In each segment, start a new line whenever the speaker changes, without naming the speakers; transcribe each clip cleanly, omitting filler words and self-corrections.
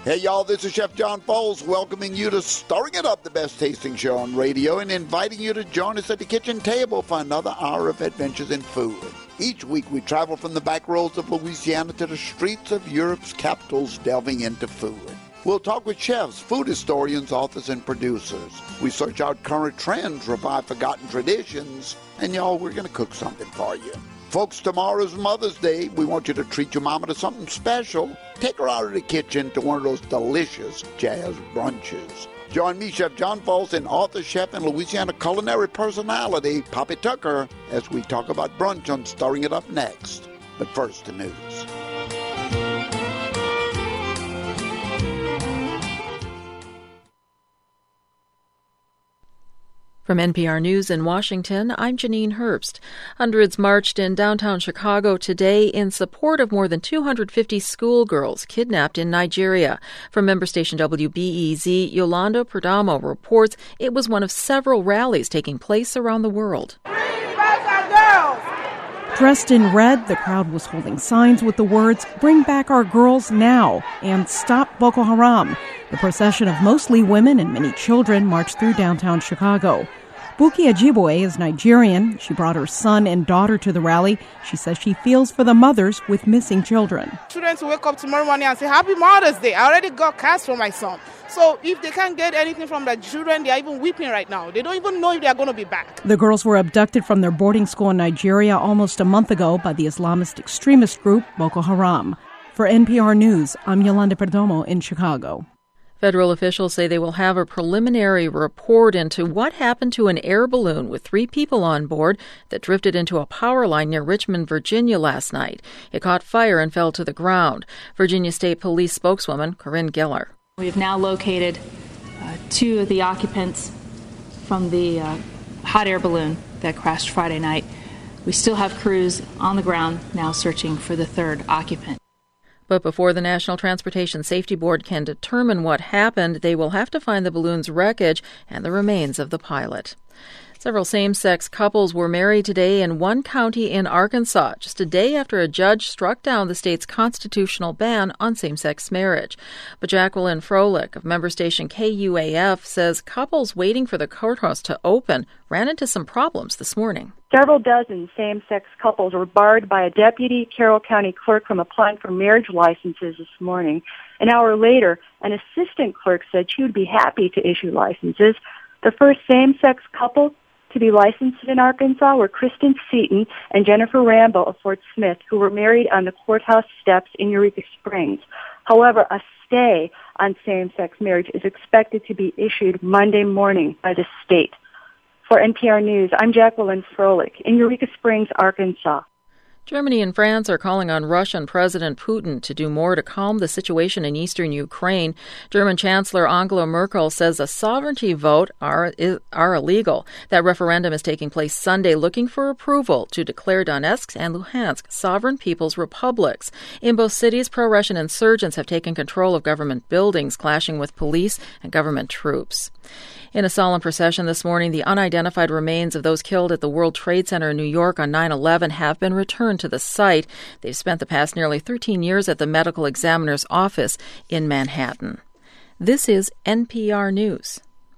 Hey, y'all, this is Chef John Foles welcoming you to Stirring It Up, the best tasting show on radio, and inviting you to join us at the kitchen table for another hour of adventures in food. Each week, we travel from the back roads of Louisiana to the streets of Europe's capitals, delving into food. We'll talk with chefs, food historians, authors, and producers. We search out current trends, revive forgotten traditions, and, y'all, we're going to cook something for you. Folks, tomorrow's Mother's Day. We want you to treat your mama to something special. Take her out of the kitchen to one of those delicious jazz brunches. Join me, Chef John Foles, and author, chef, and Louisiana culinary personality, Poppy Tucker, as we talk about brunch on Stirring It Up next. But first, the news.
From NPR News in Washington, I'm Janine Herbst. Hundreds marched in downtown Chicago today in support of more than 250 schoolgirls kidnapped in Nigeria. From member station WBEZ, Yolanda Perdomo reports it was one of several rallies taking place around the world.
Bring back our girls!
Dressed in red, the crowd was holding signs with the words, "Bring back our girls now," and "Stop Boko Haram." The procession of mostly women and many children marched through downtown Chicago. Buki Ajibwe is Nigerian. She brought her son and daughter to the rally. She says she feels for the mothers with missing children.
Children to wake up tomorrow morning and say, "Happy Mother's Day. I already got cash for my son." So if they can't get anything from the children, they're even weeping right now. They don't even know if they're going to be back.
The girls were abducted from their boarding school in Nigeria almost a month ago by the Islamist extremist group Boko Haram. For NPR News, I'm Yolanda Perdomo in Chicago.
Federal officials say they will have a preliminary report into what happened to an air balloon with 3 people on board that drifted into a power line near Richmond, Virginia last night. It caught fire and fell to the ground. Virginia State Police spokeswoman Corinne Giller.
We have now located 2 of the occupants from the hot air balloon that crashed Friday night. We still have crews on the ground now searching for the 3rd occupant.
But before the National Transportation Safety Board can determine what happened, they will have to find the balloon's wreckage and the remains of the pilot. Several same-sex couples were married today in one county in Arkansas, just a day after a judge struck down the state's constitutional ban on same-sex marriage. But Jacqueline Froelich of member station KUAF says couples waiting for the courthouse to open ran into some problems this morning.
Several dozen same-sex couples were barred by a deputy Carroll County clerk from applying for marriage licenses this morning. An hour later, an assistant clerk said she would be happy to issue licenses. The first same-sex couple to be licensed in Arkansas were Kristen Seaton and Jennifer Rambo of Fort Smith, who were married on the courthouse steps in Eureka Springs. However, a stay on same-sex marriage is expected to be issued Monday morning by the state. For NPR News, I'm Jacqueline Froelich in Eureka Springs, Arkansas.
Germany and France are calling on Russian President Putin to do more to calm the situation in eastern Ukraine. German Chancellor Angela Merkel says a sovereignty vote are illegal. That referendum is taking place Sunday, looking for approval to declare Donetsk and Luhansk sovereign people's republics. In both cities, pro-Russian insurgents have taken control of government buildings, clashing with police and government troops. In a solemn procession this morning, the unidentified remains of those killed at the World Trade Center in New York on 9/11 have been returned to the site. They've spent the past nearly 13 years at the medical examiner's office in Manhattan. This is NPR News.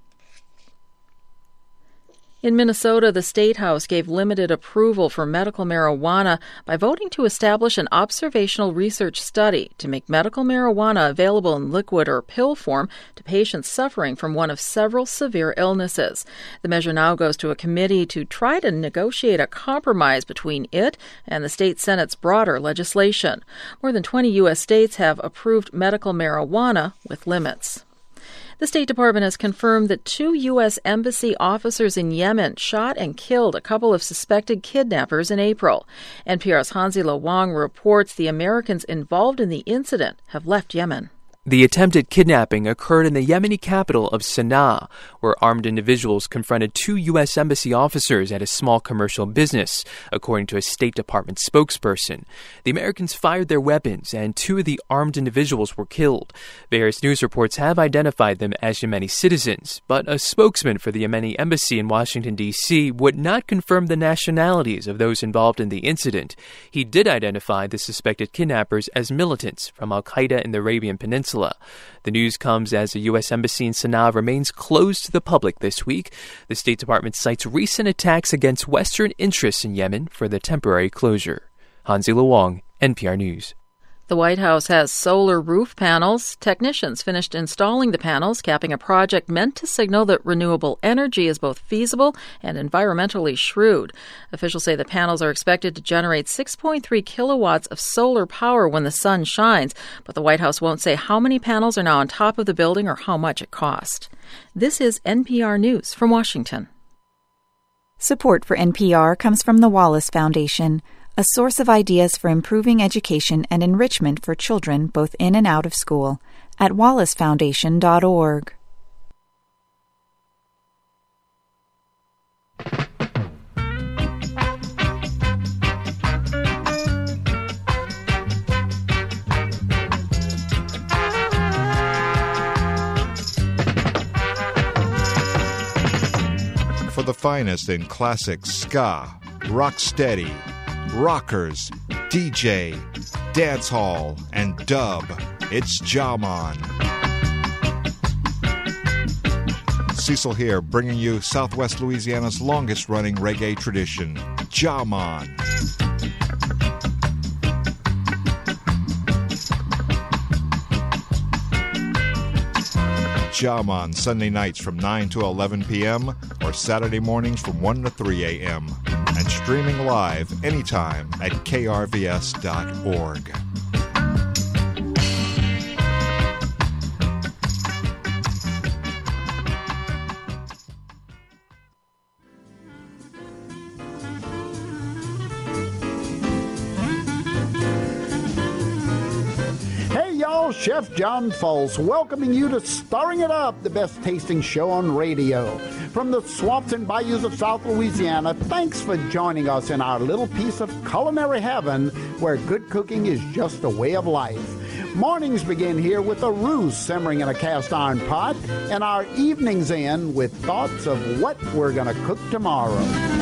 In Minnesota, the State House gave limited approval for medical marijuana by voting to establish an observational research study to make medical marijuana available in liquid or pill form to patients suffering from one of several severe illnesses. The measure now goes to a committee to try to negotiate a compromise between it and the state Senate's broader legislation. More than 20 U.S. states have approved medical marijuana with limits. The State Department has confirmed that 2 U.S. Embassy officers in Yemen shot and killed a couple of suspected kidnappers in April. NPR's Hanzila Wang reports the Americans involved in the incident have left Yemen.
The attempted kidnapping occurred in the Yemeni capital of Sana'a, where armed individuals confronted 2 U.S. Embassy officers at a small commercial business, according to a State Department spokesperson. The Americans fired their weapons, and 2 of the armed individuals were killed. Various news reports have identified them as Yemeni citizens, but a spokesman for the Yemeni Embassy in Washington, D.C. would not confirm the nationalities of those involved in the incident. He did identify the suspected kidnappers as militants from al-Qaeda in the Arabian Peninsula. Peninsula. The news comes as the U.S. Embassy in Sana'a remains closed to the public this week. The State Department cites recent attacks against Western interests in Yemen for the temporary closure. Hansi Luong, NPR News.
The White House has solar roof panels. Technicians finished installing the panels, capping a project meant to signal that renewable energy is both feasible and environmentally shrewd. Officials say the panels are expected to generate 6.3 kilowatts of solar power when the sun shines, but the White House won't say how many panels are now on top of the building or how much it cost. This is NPR News from Washington.
Support for NPR comes from the Wallace Foundation, a source of ideas for improving education and enrichment for children both in and out of school, at wallacefoundation.org.
For the finest in classic ska, rocksteady, rockers, DJ, dancehall, and dub, it's Jaman. Cecil here, bringing you Southwest Louisiana's longest-running reggae tradition, Jaman. Jaman, Sunday nights from 9 to 11 p.m. or Saturday mornings from 1 to 3 a.m. and streaming live anytime at krvs.org.
Chef John Foles welcoming you to Stirring It Up, the best tasting show on radio. From the swamps and bayous of South Louisiana, thanks for joining us in our little piece of culinary heaven where good cooking is just a way of life. Mornings begin here with a roux simmering in a cast iron pot, and our evenings end with thoughts of what we're going to cook tomorrow.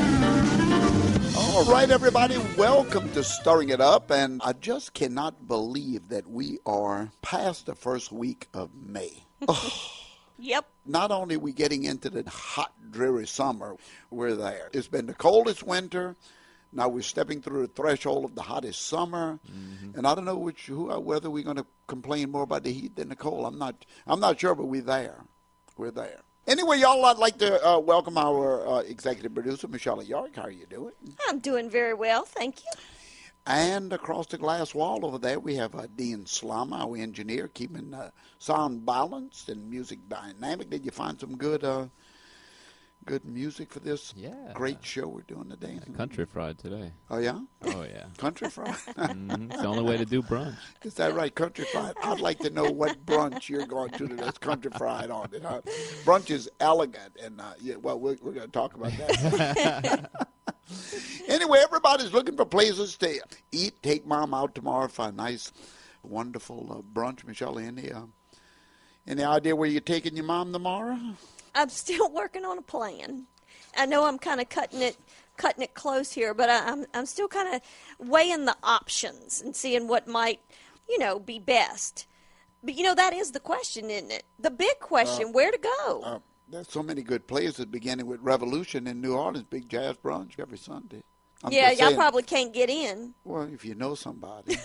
All right, everybody, welcome to Stirring It Up, and I just cannot believe that we are past the first week of May. Oh,
yep.
Not only are we getting into the hot, dreary summer, we're there. It's been the coldest winter. Now we're stepping through the threshold of the hottest summer, and I don't know whether we're going to complain more about the heat than the cold. I'm not sure, but we're there. We're there. Anyway, y'all, I'd like to welcome our executive producer, Michelle York. How are you doing?
I'm doing very well, thank you.
And across the glass wall over there, we have Dean Slama, our engineer, keeping sound balanced and music dynamic. Did you find some good music for this great show we're doing today?
Country fried today.
Oh, yeah?
Oh, yeah.
Country fried?
It's the only way to do brunch.
Is that right, country fried? I'd like to know what brunch you're going to that's country fried on it. Brunch is elegant, and we're going to talk about that. Anyway, everybody's looking for places to eat. Take Mom out tomorrow for a nice, wonderful brunch. Michelle, any idea where you're taking your mom tomorrow?
I'm still working on a plan. I know I'm kind of cutting it close here, but I'm still kind of weighing the options and seeing what might, be best. But, that is the question, isn't it? The big question, where to go?
There's so many good places, beginning with Revolution in New Orleans, big jazz brunch every Sunday.
Y'all probably can't get in.
Well, if you know somebody.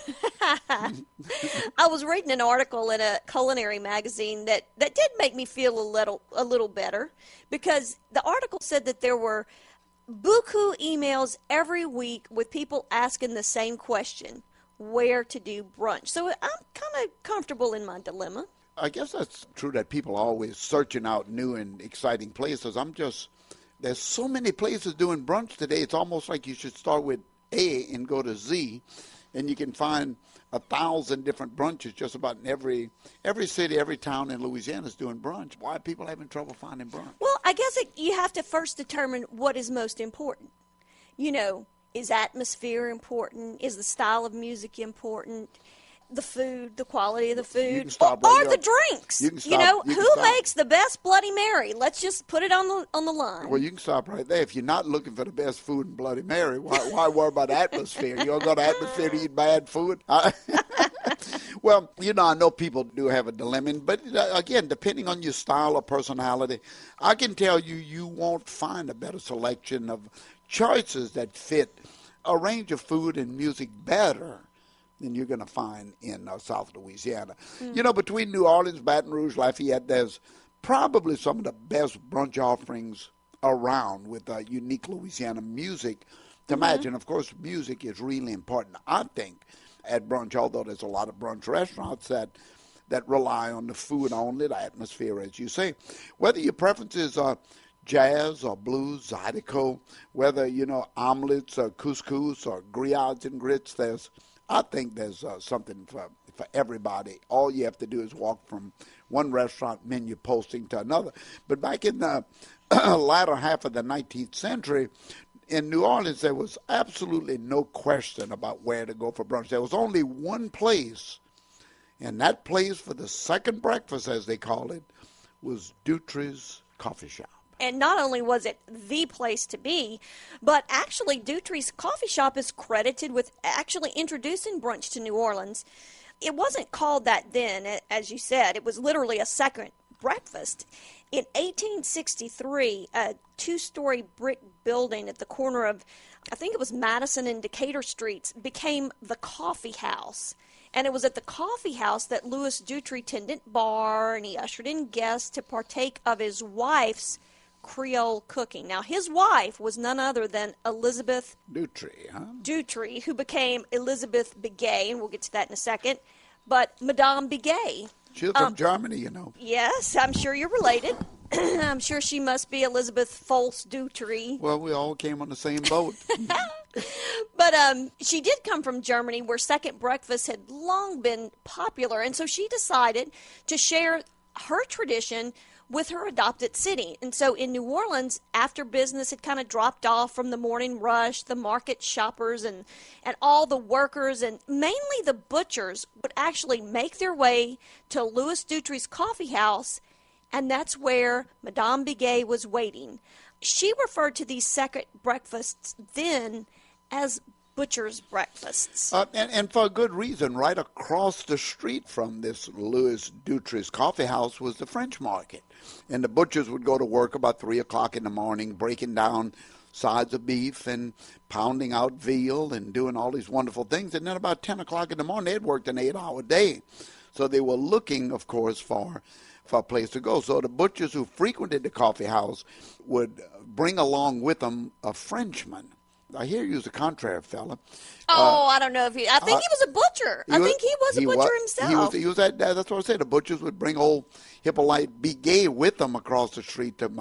I was reading an article in a culinary magazine that did make me feel a little better, because the article said that there were buku emails every week with people asking the same question, where to do brunch. So I'm kind of comfortable in my dilemma.
I guess that's true that people are always searching out new and exciting places. There's so many places doing brunch today, it's almost like you should start with A and go to Z, and you can find 1,000 different brunches just about in every city, every town in Louisiana is doing brunch. Why are people having trouble finding brunch?
Well, I guess you have to first determine what is most important. Is atmosphere important? Is the style of music important? The food, the quality of the food, or the drinks. Who makes the best Bloody Mary? Let's just put it on the line.
Well, you can stop right there. If you're not looking for the best food in Bloody Mary, why worry about atmosphere? You don't go to atmosphere to eat bad food. Well, I know people do have a dilemma, but again, depending on your style or personality, I can tell you won't find a better selection of choices that fit a range of food and music better than you're going to find in South Louisiana. Between New Orleans, Baton Rouge, Lafayette, there's probably some of the best brunch offerings around with unique Louisiana music to match. And, of course, music is really important, I think, at brunch, although there's a lot of brunch restaurants that rely on the food only, the atmosphere, as you say. Whether your preferences are jazz or blues, zydeco, whether, omelets or couscous or griots and grits, I think there's something for everybody. All you have to do is walk from one restaurant menu posting to another. But back in the latter half of the 19th century, in New Orleans, there was absolutely no question about where to go for brunch. There was only one place, and that place for the second breakfast, as they call it, was Dutri's Coffee Shop.
And not only was it the place to be, but actually Dutri's Coffee Shop is credited with actually introducing brunch to New Orleans. It wasn't called that then, as you said. It was literally a second breakfast. In 1863, a two-story brick building at the corner of, I think it was Madison and Decatur Streets, became the Coffee House. And it was at the Coffee House that Louis Dutry tended bar, and he ushered in guests to partake of his wife's Creole cooking. Now, his wife was none other than Elizabeth Dutry, who became Elizabeth Begay, and we'll get to that in a second. But Madame Begay.
She was from Germany,
Yes, I'm sure you're related. I'm sure she must be Elizabeth Folse Dutry.
Well, we all came on the same boat.
But she did come from Germany, where second breakfast had long been popular, and so she decided to share her tradition with her adopted city. And so in New Orleans, after business had kind of dropped off from the morning rush, the market shoppers and all the workers and mainly the butchers would actually make their way to Louis Dutry's Coffee House, and that's where Madame Begay was waiting. She referred to these second breakfasts then as butcher's breakfasts.
And for a good reason. Right across the street from this Louis Dutry's Coffee House was the French Market. And the butchers would go to work about 3 o'clock in the morning, breaking down sides of beef and pounding out veal and doing all these wonderful things. And then about 10 o'clock in the morning, they'd worked an 8-hour day. So they were looking, of course, for a place to go. So the butchers who frequented the coffee house would bring along with them a Frenchman. I hear he was a contrary fella.
I don't know if he... I think he was a butcher. I think he was a butcher himself.
He was that's what I said. The butchers would bring old Hippolyte Begay with them across the street to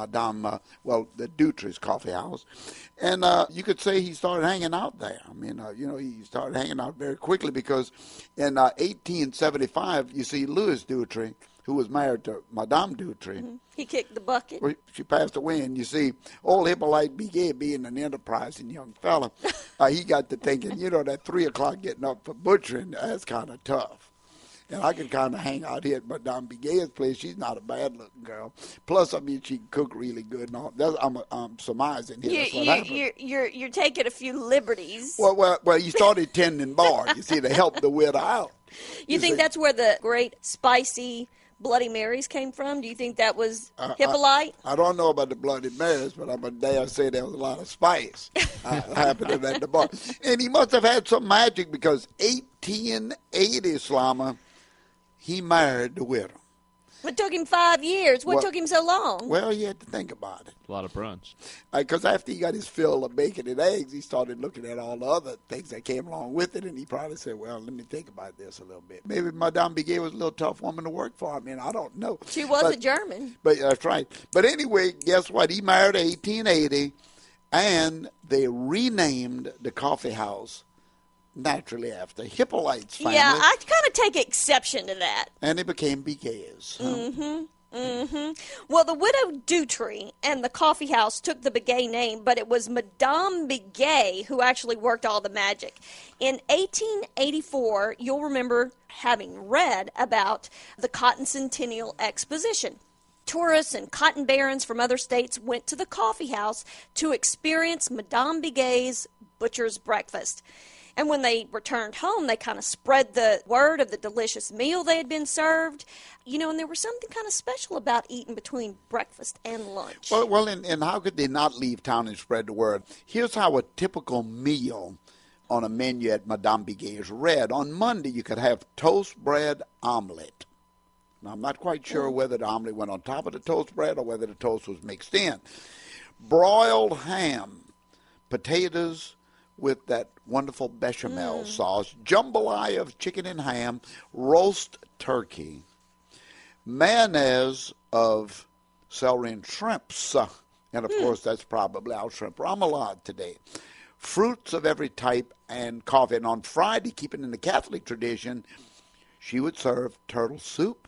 the Dutry's Coffee House. And you could say he started hanging out there. I mean, he started hanging out very quickly because in 1875, you see, Louis Dutry, who was married to Madame Dutry.
Mm-hmm. He kicked the bucket.
She passed away, and you see, old Hippolyte Begay, being an enterprising young fella, he got to thinking, that 3 o'clock getting up for butchering, that's kind of tough. And I can kind of hang out here at Madame Begay's place. She's not a bad-looking girl. Plus, I mean, she can cook really good and all. I'm surmising here. That's what happened.
You're taking a few liberties.
Well, you started tending bar, you see, to help the widow out.
You think that's where the great spicy Bloody Marys came from? Do you think that was Hippolyte?
I don't know about the Bloody Marys, but I'm a dare say there was a lot of spice happening at the bar. And he must have had some magic because 1880, Slama, he married the widow.
It took him 5 years. What took him so long?
Well, he had to think about it.
A lot of brunch.
Because after he got his fill of bacon and eggs, he started looking at all the other things that came along with it, and he probably said, well, let me think about this a little bit. Maybe Madame Begay was a little tough woman to work for. I mean, I don't know.
She was a German.
But that's right. But anyway, guess what? He married in 1880, and they renamed the coffee house naturally after Hippolyte's family.
Yeah, I kind of take exception to that.
And it became Begay's.
Well, the widow Dutry and the coffee house took the Begay name, but it was Madame Begay who actually worked all the magic. In 1884, you'll remember having read about the Cotton Centennial Exposition. Tourists and cotton barons from other states went to the coffee house to experience Madame Begay's butcher's breakfast. And when they returned home, they kind of spread the word of the delicious meal they had been served. And there was something kind of special about eating between breakfast and lunch.
Well, and how could they not leave town and spread the word? Here's how a typical meal on a menu at Madame Biguet is read. On Monday, you could have toast bread omelet. Now, I'm not quite sure whether the omelet went on top of the toast bread or whether the toast was mixed in. Broiled ham, potatoes with that wonderful bechamel sauce, jambalaya of chicken and ham, roast turkey, mayonnaise of celery and shrimps, and of course that's probably our shrimp remoulade today. Fruits of every type and coffee. And on Friday, keeping in the Catholic tradition, she would serve turtle soup,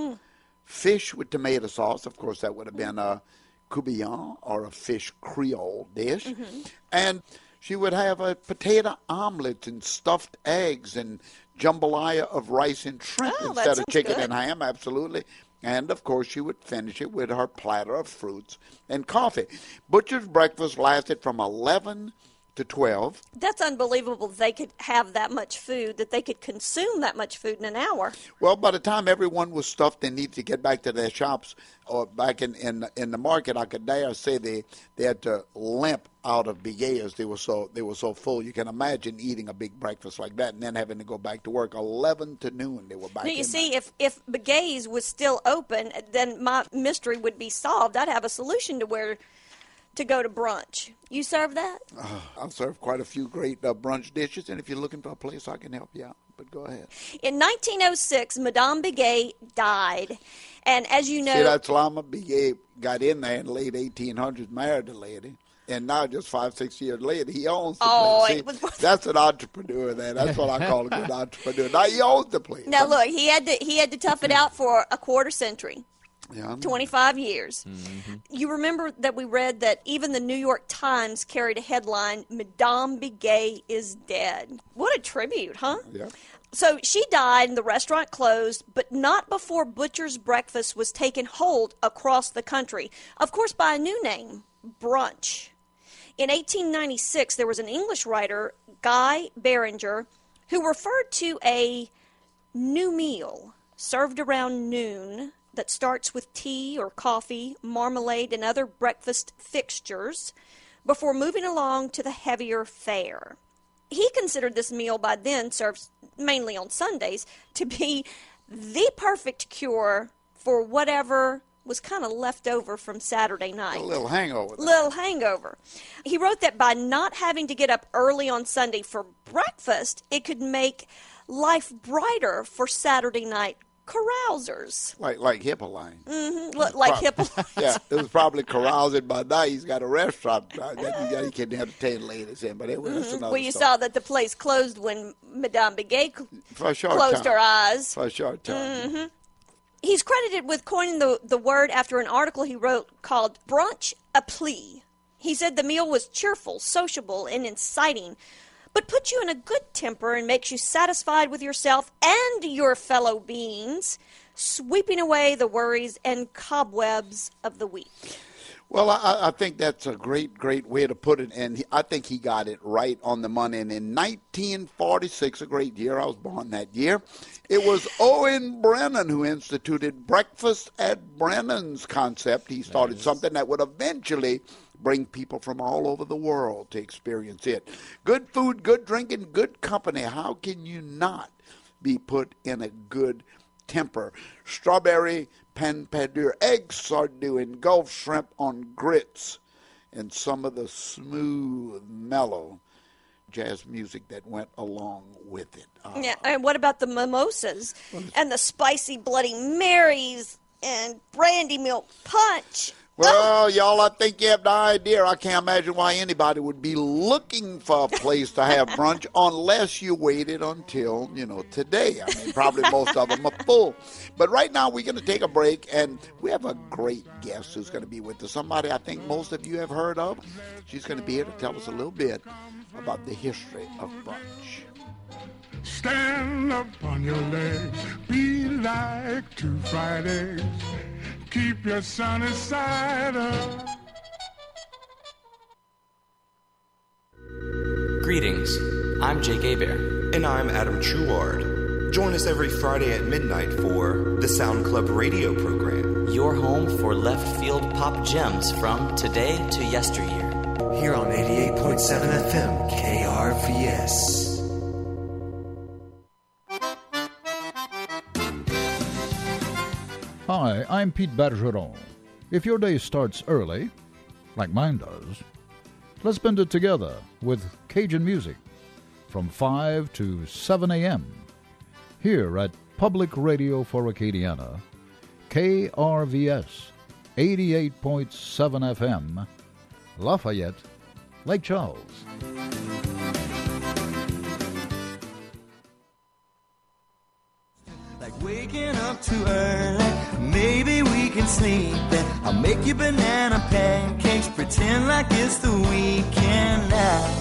fish with tomato sauce. Of course, that would have been a courtbouillon or a fish creole dish. And she would have a potato omelet and stuffed eggs and jambalaya of rice and shrimp instead of chicken and ham, absolutely. And, of course, she would finish it with her platter of fruits and coffee. Butcher's breakfast lasted from 11 to 12.
That's unbelievable they could have that much food, that they could consume that much food in an hour.
Well, by the time everyone was stuffed and needed to get back to their shops or back in the market, I could dare say they had to limp out of Biguet's. They were so full. You can imagine eating a big breakfast like that and then having to go back to work 11 to noon. They were back.
Now, you see, if Biguet's was still open, then my mystery would be solved. I'd have a solution to where to go to brunch. You serve that?
I'll serve quite a few great brunch dishes, and if you're looking for a place, I can help you out. But go ahead.
In 1906, Madame Biguet died. And as you know...
See, that's Lama Biguet got in there in the late 1800s, married a lady. And now, just 5-6 years later, he owns the place. See, that's an entrepreneur there. That's what I call a good entrepreneur. Now he owns the place.
Now, look, he had to tough it out for a quarter century.
Yeah.
25 years. You remember that we read that even the New York Times carried a headline, Madame Biguet is dead. What a tribute, huh?
Yeah.
So she died and the restaurant closed, but not before Butcher's Breakfast was taken hold across the country. Of course, by a new name, brunch. In 1896, there was an English writer, Guy Beringer, who referred to a new meal served around noon that starts with tea or coffee, marmalade, and other breakfast fixtures before moving along to the heavier fare. He considered this meal, by then served mainly on Sundays, to be the perfect cure for whatever was kind of left over from Saturday night.
A little hangover.
Little hangover. He wrote that by not having to get up early on Sunday for breakfast, it could make life brighter for Saturday night carousers.
Like Hippolyte.
Like Hippolyte.
Yeah, it was probably carousing by night. He's got a restaurant that he can entertain ladies in. But anyway, that's another
Well, you
story.
saw that the place closed when Madame Biguet
For a short
closed
time.
her eyes.
For a short time.
He's credited with coining the word after an article he wrote called Brunch a Plea. He said the meal was cheerful, sociable, and inciting, but puts you in a good temper and makes you satisfied with yourself and your fellow beings, sweeping away the worries and cobwebs of the week.
Well, I think that's a great way to put it, and I think he got it right on the money. And in 1946, a great year, I was born that year, it was Owen Brennan who instituted breakfast at Brennan's concept. He started something that would eventually bring people from all over the world to experience it. Good food, good drinking, good company. How can you not be put in a good temper? Strawberry pampadaur, egg sardine, Gulf shrimp on grits, and some of the smooth, mellow jazz music that went along with it.
Yeah, and what about the mimosas and the spicy Bloody Marys and brandy milk punch?
Well, y'all, I think you have the idea. I can't imagine why anybody would be looking for a place to have brunch unless you waited until, today. I mean, probably most of them are full. But right now, we're going to take a break, and we have a great guest who's going to be with us. Somebody I think most of you have heard of. She's going to be here to tell us a little bit about the history of brunch.
Stand up on your legs, be like 2 fried eggs. Keep your sunny side up.
Greetings. I'm Jake Hebert.
And I'm Adam Chouard. Join us every Friday at midnight for the Sound Club radio program.
Your home for left field pop gems from today to yesteryear.
Here on 88.7 FM, KRVS.
Hi, I'm Pete Bergeron. If your day starts early, like mine does, let's spend it together with Cajun music from 5 to 7 a.m. here at Public Radio for Acadiana, KRVS 88.7 FM, Lafayette, Lake Charles.
Like waking up too early, maybe we can sleep in. I'll make you banana pancakes, pretend like it's the weekend now.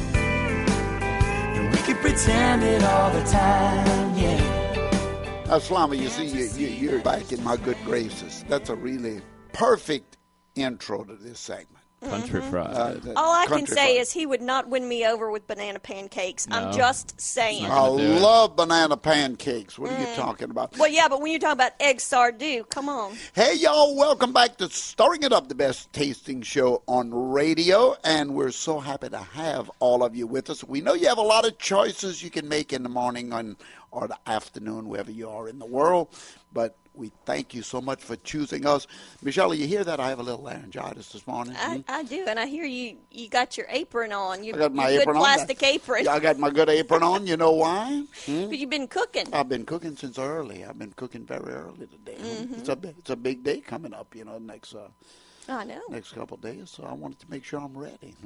And we can pretend it all the time, yeah.
Slama, you see, you're back in my good graces. That's a really perfect intro to this segment.
Country fried.
All I can say is he would not win me over with banana pancakes. No. I'm just saying.
I love banana pancakes. What are you talking about?
Well, yeah, but when you're talking about egg sardou, come on.
Hey, y'all, welcome back to Stirring It Up, the best tasting show on radio. And we're so happy to have all of you with us. We know you have a lot of choices you can make in the morning or the afternoon, wherever you are in the world. But we thank you so much for choosing us. Michelle, you hear that? I have a little laryngitis this morning.
I do, and I hear you got your apron on.
I got my apron
good plastic apron.
I got my good apron on. You know why?
Because you've been cooking.
I've been cooking since early. I've been cooking very early today. Mm-hmm. It's a big day coming up, next couple of days. So I wanted to make sure I'm ready.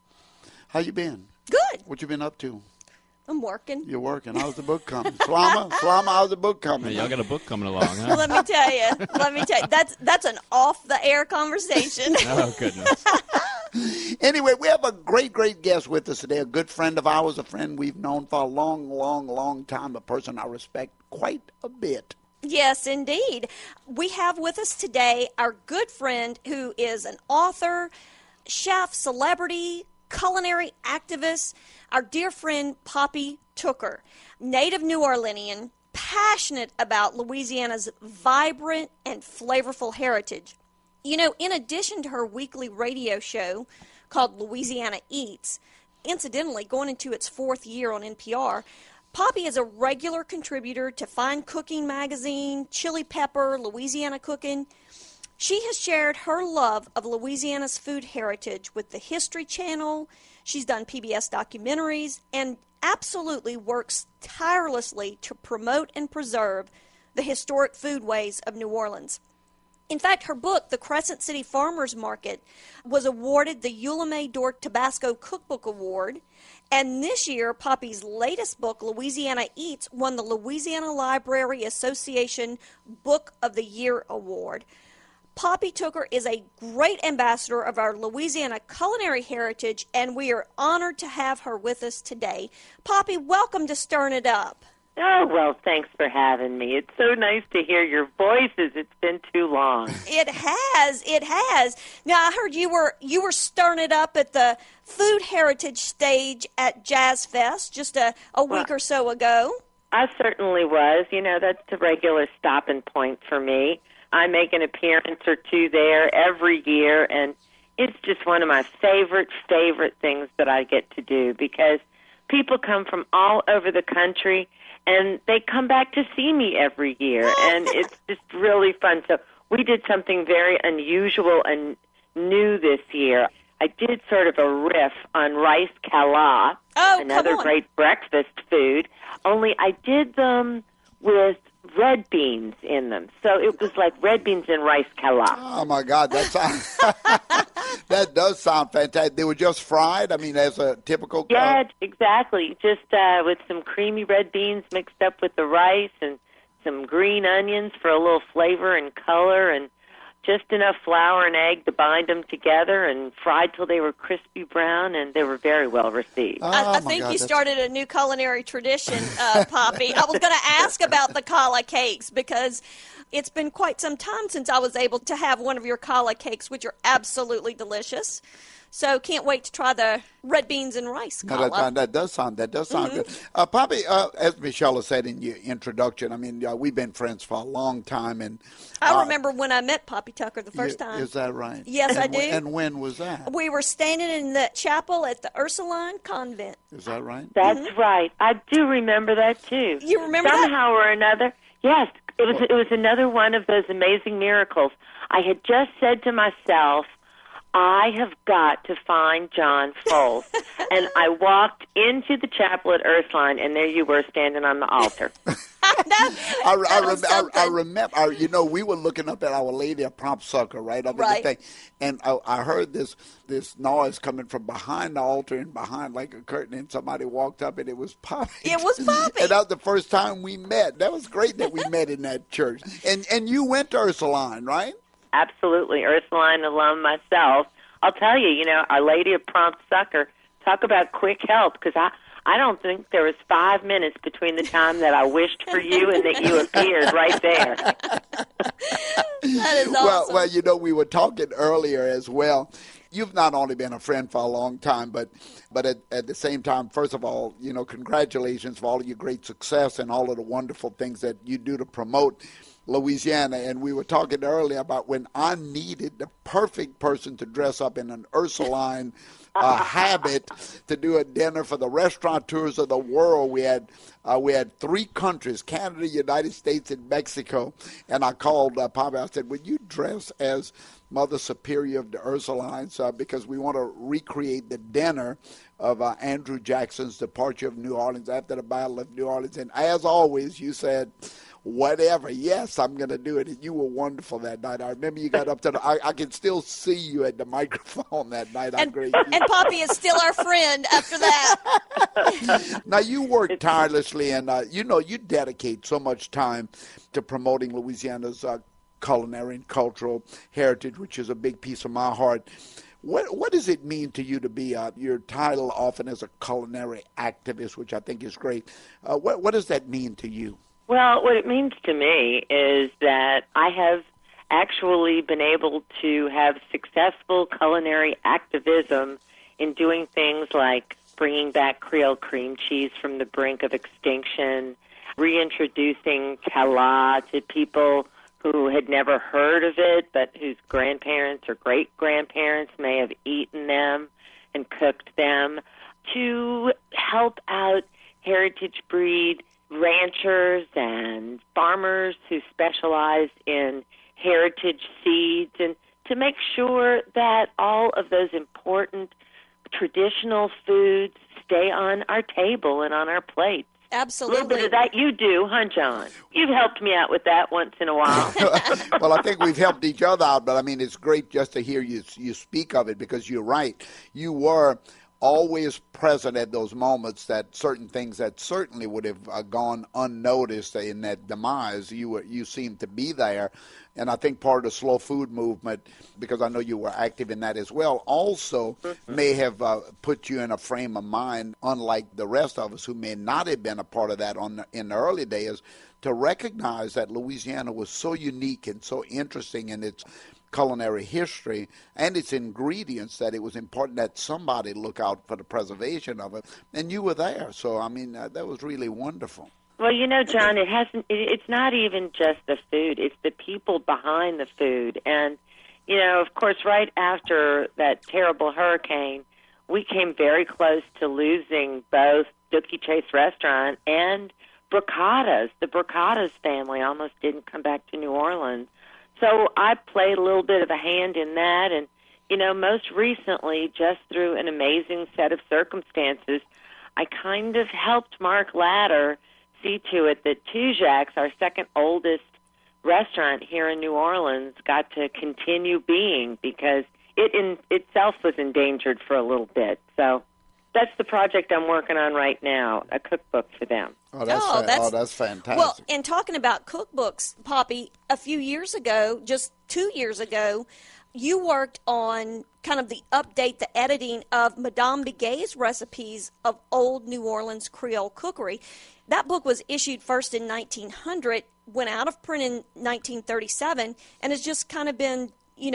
How you been?
Good.
What you been up to?
I'm working.
You're working. How's the book coming? Slama, how's the book coming?
Hey, y'all got a book coming along, huh?
Well, let me tell you, that's an off-the-air conversation.
Oh, goodness.
Anyway, we have a great guest with us today, a good friend of ours, a friend we've known for a long time, a person I respect quite a bit.
Yes, indeed. We have with us today our good friend who is an author, chef, celebrity, culinary activist, our dear friend Poppy Tooker, native New Orleanian, passionate about Louisiana's vibrant and flavorful heritage. In addition to her weekly radio show called Louisiana Eats, incidentally going into its 4th year on NPR, Poppy is a regular contributor to Fine Cooking Magazine, Chili Pepper, Louisiana Cooking. She has shared her love of Louisiana's food heritage with the History Channel. She's done PBS documentaries and absolutely works tirelessly to promote and preserve the historic foodways of New Orleans. In fact, her book, The Crescent City Farmers Market, was awarded the Eulalie d'Or Tabasco Cookbook Award. And this year, Poppy's latest book, Louisiana Eats, won the Louisiana Library Association Book of the Year Award. Poppy Tooker is a great ambassador of our Louisiana culinary heritage, and we are honored to have her with us today. Poppy, welcome to Stirring It Up.
Oh, well, thanks for having me. It's so nice to hear your voices. It's been too long.
It has. Now, I heard you were stirring it up at the Food Heritage stage at Jazz Fest just a week or so ago.
I certainly was. That's a regular stopping point for me. I make an appearance or two there every year, and it's just one of my favorite things that I get to do because people come from all over the country, and they come back to see me every year, and it's just really fun. So we did something very unusual and new this year. I did sort of a riff on rice cala, another great breakfast food, only I did them with red beans in them. So it was like red beans and rice cala.
Oh, my God. That does sound fantastic. They were just fried? I mean, as a typical...
Yeah, exactly. Just with some creamy red beans mixed up with the rice and some green onions for a little flavor and color, and just enough flour and egg to bind them together, and fried till they were crispy brown, and they were very well received.
I think you started a new culinary tradition, Poppy. I was going to ask about the challah cakes because It's been quite some time since I was able to have one of your challah cakes, which are absolutely delicious. So can't wait to try the red beans and rice challah.
That does sound good. Poppy, as Michelle has said in your introduction, I mean, we've been friends for a long time. And
I remember when I met Poppy Tucker the first time.
Is that right?
Yes, I do.
And when was that?
We were standing in the chapel at the Ursuline Convent.
Is that right?
That's right. I do remember that, too.
You remember
Somehow or another. Yes, it was another one of those amazing miracles. I had just said to myself, I have got to find John Foles. And I walked into the chapel at Ursuline, and there you were standing on the altar.
I remember, we were looking up at Our Lady of Prompt Succor right up in the thing. And I heard this noise coming from behind the altar and behind like a curtain, and somebody walked up, and it was Poppy.
It was Poppy.
And that was the first time we met. That was great that we met in that church. And you went to Ursuline, right?
Absolutely. Ursuline alum myself. I'll tell you, Our Lady of Prompt Succor, talk about quick help, because I don't think there was 5 minutes between the time that I wished for you and that you appeared right there.
That is awesome.
Well, we were talking earlier as well. You've not only been a friend for a long time, but at the same time, first of all, congratulations for all of your great success and all of the wonderful things that you do to promote Louisiana. And we were talking earlier about when I needed the perfect person to dress up in an Ursuline habit to do a dinner for the restaurateurs of the world. We had 3 countries, Canada, United States, and Mexico. And I called Poppy. I said, would you dress as Mother Superior of the Ursulines, because we want to recreate the dinner of Andrew Jackson's departure of New Orleans after the Battle of New Orleans. And as always, you said, whatever, yes, I'm going to do it. And you were wonderful that night. I remember you got up to I can still see you at the microphone that night.
And Poppy is still our friend after that.
Now, you work tirelessly, and, you dedicate so much time to promoting Louisiana's culinary and cultural heritage, which is a big piece of my heart. What does it mean to you to be your title often as a culinary activist, which I think is great? What does that mean to you?
Well, what it means to me is that I have actually been able to have successful culinary activism in doing things like bringing back Creole cream cheese from the brink of extinction, reintroducing challah to people who had never heard of it, but whose grandparents or great-grandparents may have eaten them and cooked them, to help out heritage breed ranchers and farmers who specialize in heritage seeds, and to make sure that all of those important traditional foods stay on our table and on our plates.
Absolutely.
A little bit of that you do, huh, John? You've helped me out with that once in a while.
Well, I think we've helped each other out, but I mean, it's great just to hear you speak of it, because you're right. You were always present at those moments that certain things that certainly would have gone unnoticed in that demise, you seem to be there. And I think part of the slow food movement, because I know you were active in that as well, also may have put you in a frame of mind, unlike the rest of us who may not have been a part of that in the early days, to recognize that Louisiana was so unique and so interesting in its culinary history and its ingredients that it was important that somebody look out for the preservation of it. And you were there. So, I mean, that was really wonderful.
Well, John, it's not even just the food. It's the people behind the food. And, of course, right after that terrible hurricane, we came very close to losing both Dooky Chase Restaurant and Brocatas. The Brocatas family almost didn't come back to New Orleans. So I played a little bit of a hand in that, and, most recently, just through an amazing set of circumstances, I kind of helped Mark Ladder see to it that Tujague's, our second oldest restaurant here in New Orleans, got to continue being, because it in itself was endangered for a little bit. So that's the project I'm working on right now, a cookbook for them.
Oh, that's fantastic.
Well, and talking about cookbooks, Poppy, a few years ago, just 2 years ago, you worked on kind of the editing of Madame Biguet's recipes of old New Orleans Creole cookery. That book was issued first in 1900. went out of print in 1937 and has just kind of been,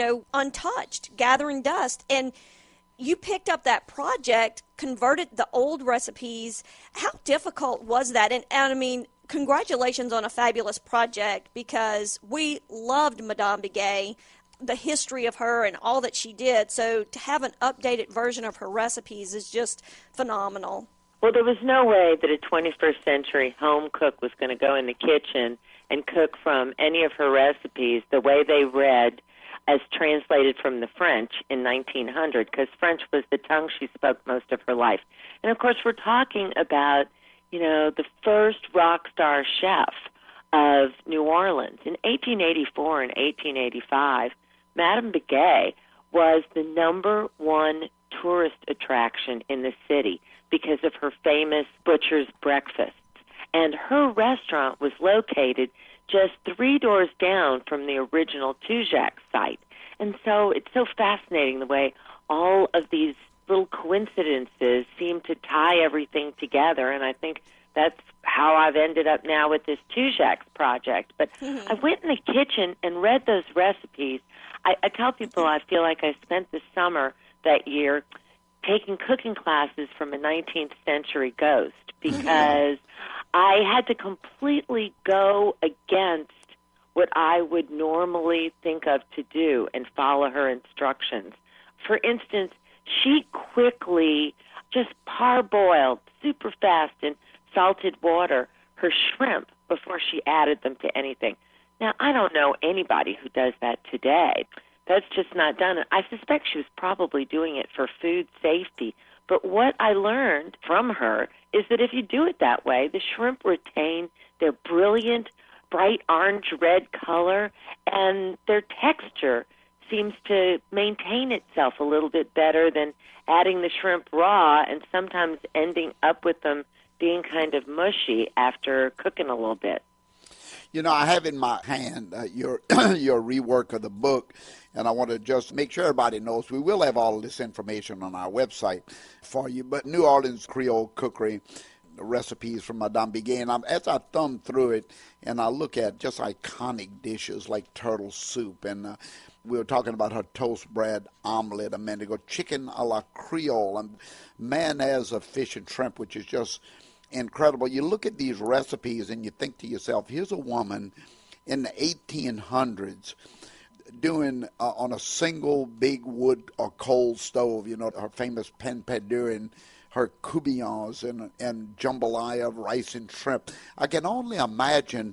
untouched, gathering dust. And you picked up that project, converted the old recipes. How difficult was that? And I mean, congratulations on a fabulous project, because we loved Madame Biguet, the history of her and all that she did. So to have an updated version of her recipes is just phenomenal.
Well, there was no way that a 21st century home cook was going to go in the kitchen and cook from any of her recipes the way they read as translated from the French in 1900, because French was the tongue she spoke most of her life. And, of course, we're talking about, the first rock star chef of New Orleans. In 1884 and 1885, Madame Biguet was the number one tourist attraction in the city because of her famous butcher's breakfasts. And her restaurant was located just 3 doors down from the original Tujac site. And so it's so fascinating the way all of these little coincidences seem to tie everything together, and I think that's how I've ended up now with this Tujac project. But I went in the kitchen and read those recipes. I tell people I feel like I spent the summer that year taking cooking classes from a 19th century ghost, because I had to completely go against what I would normally think of to do and follow her instructions. For instance, she quickly just parboiled super fast in salted water her shrimp before she added them to anything. Now, I don't know anybody who does that today. That's just not done. I suspect she was probably doing it for food safety. But what I learned from her is that if you do it that way, the shrimp retain their brilliant, bright orange-red color, and their texture seems to maintain itself a little bit better than adding the shrimp raw and sometimes ending up with them being kind of mushy after cooking a little bit.
I have in my hand your your rework of the book, and I want to just make sure everybody knows we will have all of this information on our website for you. But New Orleans Creole Cookery, the recipes from Madame Biguet, and as I thumb through it and I look at just iconic dishes like turtle soup, and we were talking about her toast bread omelet a minute ago, chicken a la Creole, and mayonnaise of fish and shrimp, which is just incredible. You look at these recipes and you think to yourself, here's a woman in the 1800s doing on a single big wood or coal stove, her famous pain perdu and her courbillions and jambalaya of rice and shrimp. I can only imagine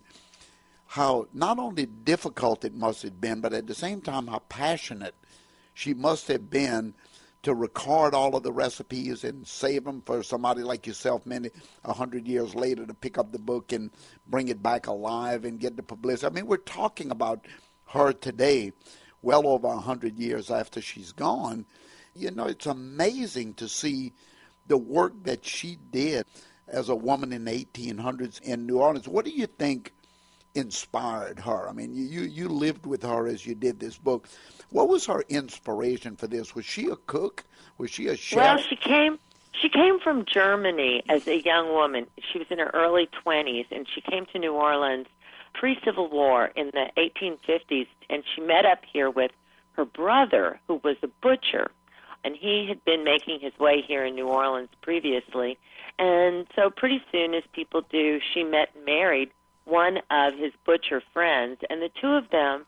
how not only difficult it must have been, but at the same time how passionate she must have been to record all of the recipes and save them for somebody like yourself 100 years later to pick up the book and bring it back alive and get the publicity. I mean, we're talking about her today, well over 100 years after she's gone. It's amazing to see the work that she did as a woman in the 1800s in New Orleans. What do you think inspired her? I mean, you lived with her as you did this book. What was her inspiration for this? Was she a cook? Was she a chef?
Well, she came from Germany as a young woman. She was in her early 20s, and she came to New Orleans pre-Civil War in the 1850s, and she met up here with her brother, who was a butcher, and he had been making his way here in New Orleans previously. And so pretty soon, as people do, she met and married one of his butcher friends, and the two of them,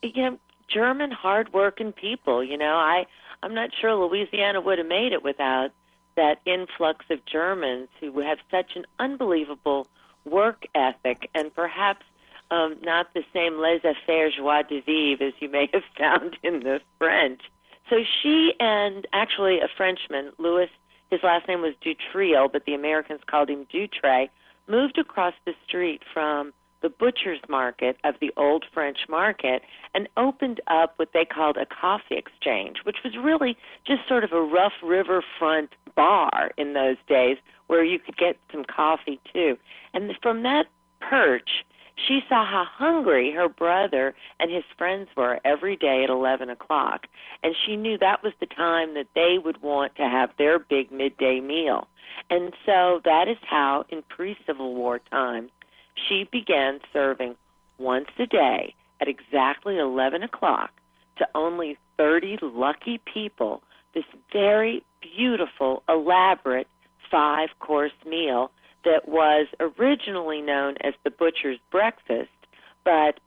German, hard-working people. I'm not sure Louisiana would have made it without that influx of Germans who have such an unbelievable work ethic and perhaps not the same laissez-faire joie de vivre as you may have found in the French. So she and actually a Frenchman, Louis, his last name was Dutriel, but the Americans called him Dutré, moved across the street from the butcher's market of the old French market and opened up what they called a coffee exchange, which was really just sort of a rough riverfront bar in those days where you could get some coffee too. And from that perch, she saw how hungry her brother and his friends were every day at 11 o'clock, and she knew that was the time that they would want to have their big midday meal. And so that is how, in pre-Civil War times, she began serving once a day at exactly 11 o'clock to only 30 lucky people this very beautiful, elaborate 5-course meal that was originally known as the butcher's breakfast, but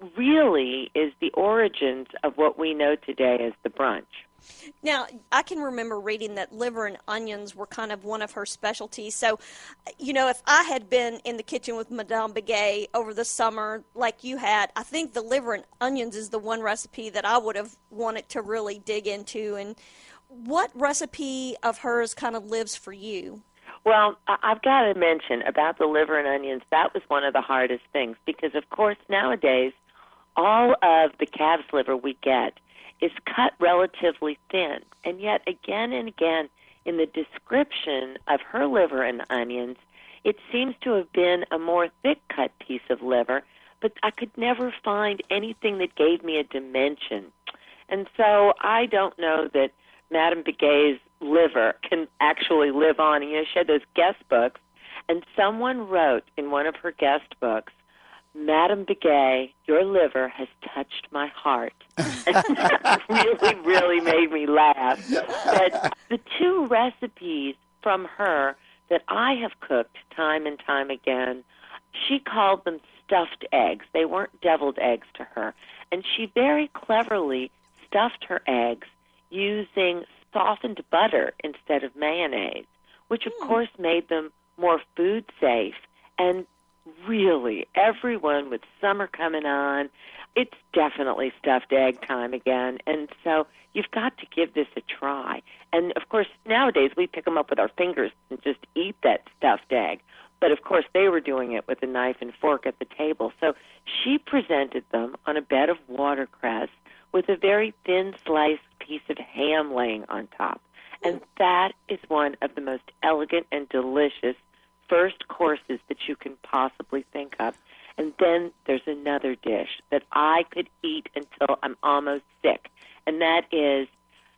really is the origins of what we know today as the brunch.
Now, I can remember reading that liver and onions were kind of one of her specialties. So, you know, if I had been in the kitchen with Madame Begay over the summer like you had, I think the liver and onions is the one recipe that I would have wanted to really dig into. And what recipe of hers kind of lives for you?
Well, I've got to mention about the liver and onions, that was one of the hardest things because, of course, nowadays, all of the calf's liver we get is cut relatively thin. And yet, again and again, in the description of her liver and onions, it seems to have been a more thick-cut piece of liver, but I could never find anything that gave me a dimension. And so I don't know that Madame Begay's liver can actually live on. You know, she had those guest books, and someone wrote in one of her guest books, Madame Begay, your liver has touched my heart. And that really, really made me laugh. But the two recipes from her that I have cooked time and time again, she called them stuffed eggs. They weren't deviled eggs to her. And she very cleverly stuffed her eggs using softened butter instead of mayonnaise, which of course made them more food safe. And really, everyone with summer coming on, it's definitely stuffed egg time again. And so you've got to give this a try. And, of course, nowadays we pick them up with our fingers and just eat that stuffed egg. But, of course, they were doing it with a knife and fork at the table. So she presented them on a bed of watercress with a very thin sliced piece of ham laying on top. And that is one of the most elegant and delicious first courses that you can possibly think of. And then there's another dish that I could eat until I'm almost sick, and that is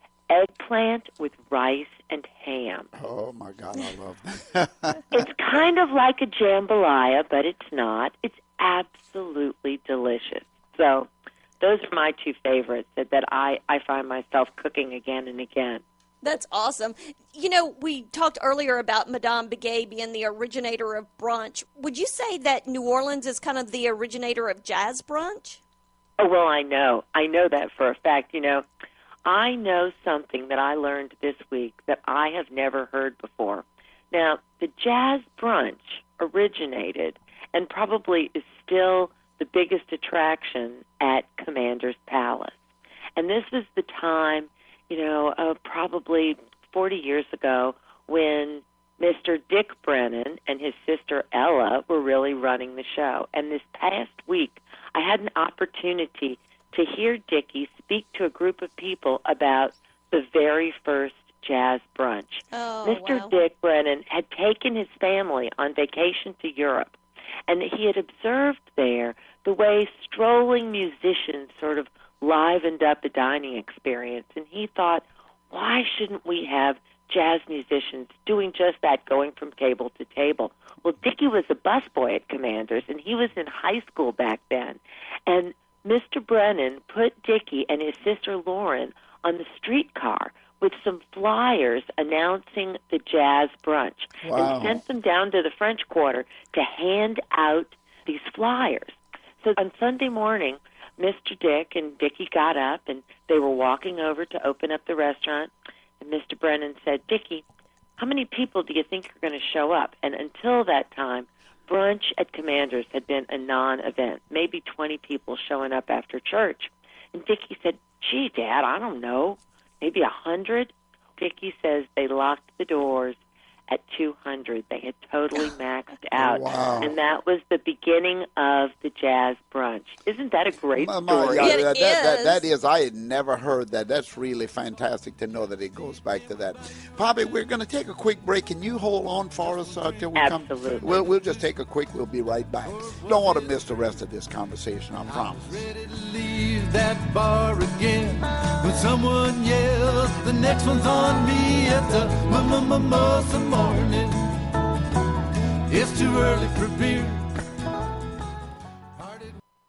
eggplant with rice and ham.
Oh, my God, I love that.
It's kind of like a jambalaya, but it's not. It's absolutely delicious. So those are my two favorites that I find myself cooking again and again.
That's awesome. You know, we talked earlier about Madame Begay being the originator of brunch. Would you say that New Orleans is kind of the originator of jazz brunch?
Oh, well, I know. I know that for a fact. You know, I know something that I learned this week that I have never heard before. Now, the jazz brunch originated and probably is still the biggest attraction at Commander's Palace. And this was the time, you know, probably 40 years ago when Mr. Dick Brennan and his sister Ella were really running the show. And this past week, I had an opportunity to hear Dickie speak to a group of people about the very first jazz brunch.
Oh,
Mr.
wow.
Dick Brennan had taken his family on vacation to Europe, and he had observed there the way strolling musicians sort of livened up a dining experience. And he thought, why shouldn't we have jazz musicians doing just that, going from table to table? Well, Dickie was a busboy at Commander's, and he was in high school back then. And Mr. Brennan put Dickie and his sister Lauren on the streetcar with some flyers announcing the jazz brunch.
Wow.
And sent them down to the French Quarter to hand out these flyers. So on Sunday morning, Mr. Dick and Dickie got up, and they were walking over to open up the restaurant. And Mr. Brennan said, Dickie, how many people do you think are going to show up? And until that time, brunch at Commander's had been a non-event, maybe 20 people showing up after church. And Dickie said, gee, Dad, I don't know, maybe 100? Dickie says they locked the doors at 200. They had totally maxed out.
Wow.
And that was the beginning of the jazz brunch. Isn't that a great story?
That is. I had never heard that. That's really fantastic to know that it goes back to that. Poppy, we're going to take a quick break. Can you hold on for us till we come?
Absolutely.
We'll just take a quick. We'll be right back. Don't want to miss the rest of this conversation, I promise.
Ready to leave that bar again when someone yells, the next one's on me at the mimosa morning. It's too early for beer.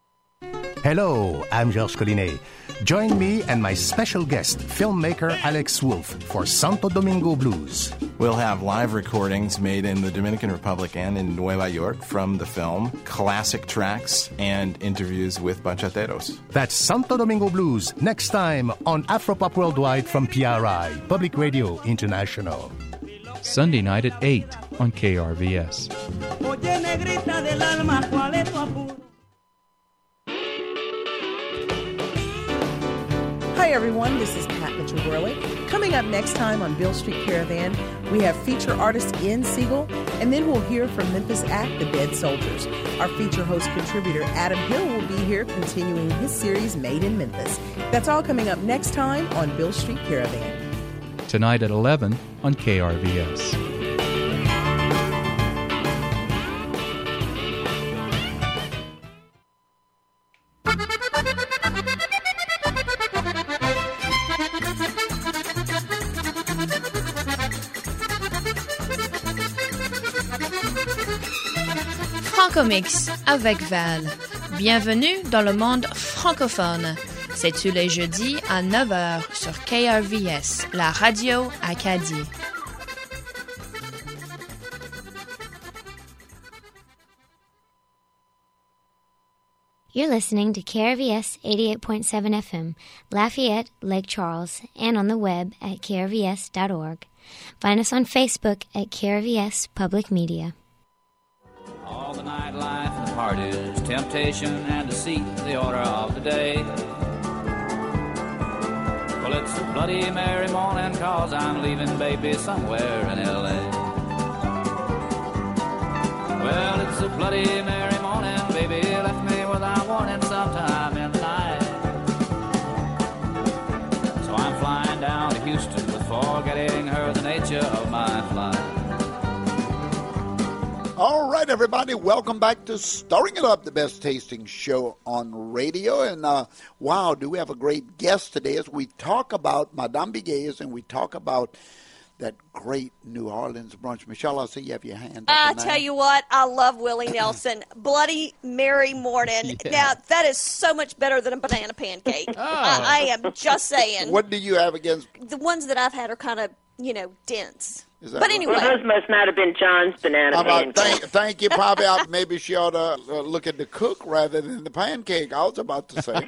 Hello, I'm Georges Collinet. Join me and my special guest, filmmaker Alex Wolff, for Santo Domingo Blues.
We'll have live recordings made in the Dominican Republic and in Nueva York from the film, classic tracks, and interviews with bachateros.
That's Santo Domingo Blues next time on Afropop Worldwide from PRI, Public Radio International.
Sunday night at 8 on KRVS.
Hi everyone, this is Pat Mitchell-Worley. Coming up next time on Beale Street Caravan, we have feature artist Ian Siegel, and then we'll hear from Memphis act The Dead Soldiers. Our feature host contributor Adam Hill will be here continuing his series Made in Memphis. That's all coming up next time on Beale Street Caravan.
Tonight at 11 on KRVS.
Francomix avec Val. Bienvenue dans le monde francophone. C'est tous les jeudis à 9h sur KRVS, la radio Acadie.
You're listening to KRVS 88.7 FM, Lafayette, Lake Charles, and on the web at krvs.org. Find us on Facebook at KRVS Public Media.
All the nightlife and the parties, temptation and deceit, the order of the day. Well, it's a Bloody Mary morning, 'cause I'm leaving baby somewhere in L.A. Well, it's a Bloody Mary morning, baby left me without warning sometime in the night. So I'm flying down to Houston before getting her the nature of my flight.
All right, everybody, welcome back to Stirring It Up, the best tasting show on radio. And, wow, do we have a great guest today as we talk about Madame Biguet's and we talk about that great New Orleans brunch. Michelle, I see you have your hand up.
I tell you what, I love Willie Nelson. Bloody Mary morning. Yeah. Now, that is so much better than a banana pancake. Oh. I am just saying.
What do you have against?
The ones that I've had are kind of, dense.
But anyway. Well, those must not have been John's banana pancake.
Thank you, Poppy. Maybe she ought to look at the cook rather than the pancake, I was about to say.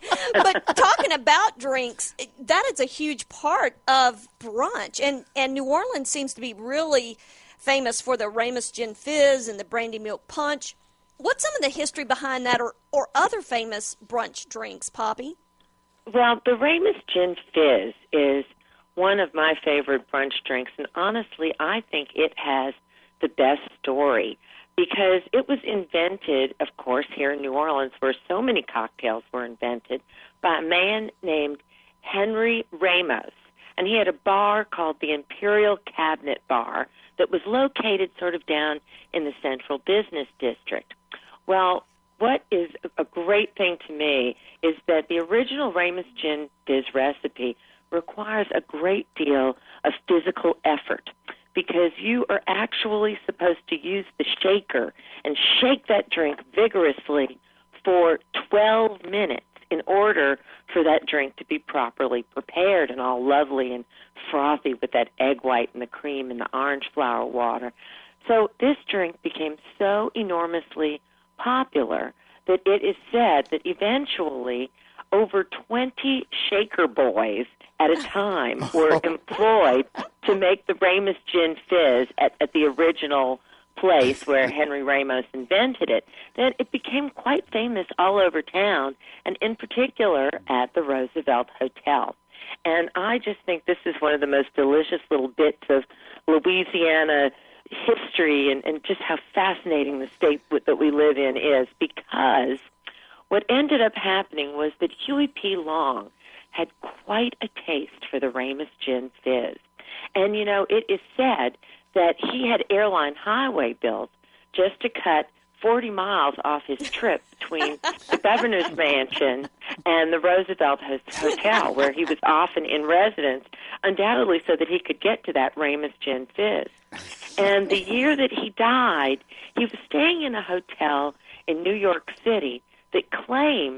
But talking about drinks, that is a huge part of brunch. And New Orleans seems to be really famous for the Ramus Gin Fizz and the Brandy Milk Punch. What's some of the history behind that or other famous brunch drinks, Poppy?
Well, the Ramus Gin Fizz is one of my favorite brunch drinks, and honestly, I think it has the best story because it was invented, of course, here in New Orleans, where so many cocktails were invented, by a man named Henry Ramos, and he had a bar called the Imperial Cabinet Bar that was located sort of down in the Central Business District. Well, what is a great thing to me is that the original Ramus Gin Fizz recipe requires a great deal of physical effort because you are actually supposed to use the shaker and shake that drink vigorously for 12 minutes in order for that drink to be properly prepared and all lovely and frothy with that egg white and the cream and the orange flower water. So this drink became so enormously popular that it is said that eventually over 20 shaker boys at a time were employed to make the Ramus Gin Fizz at the original place where Henry Ramos invented it. Then it became quite famous all over town, and in particular at the Roosevelt Hotel. And I just think this is one of the most delicious little bits of Louisiana history and just how fascinating the state that we live in is, because what ended up happening was that Huey P. Long had quite a taste for the Ramus Gin Fizz. And, it is said that he had Airline Highway built just to cut 40 miles off his trip between the governor's mansion and the Roosevelt Hotel, where he was often in residence, undoubtedly so that he could get to that Ramus Gin Fizz. And the year that he died, he was staying in a hotel in New York City that claimed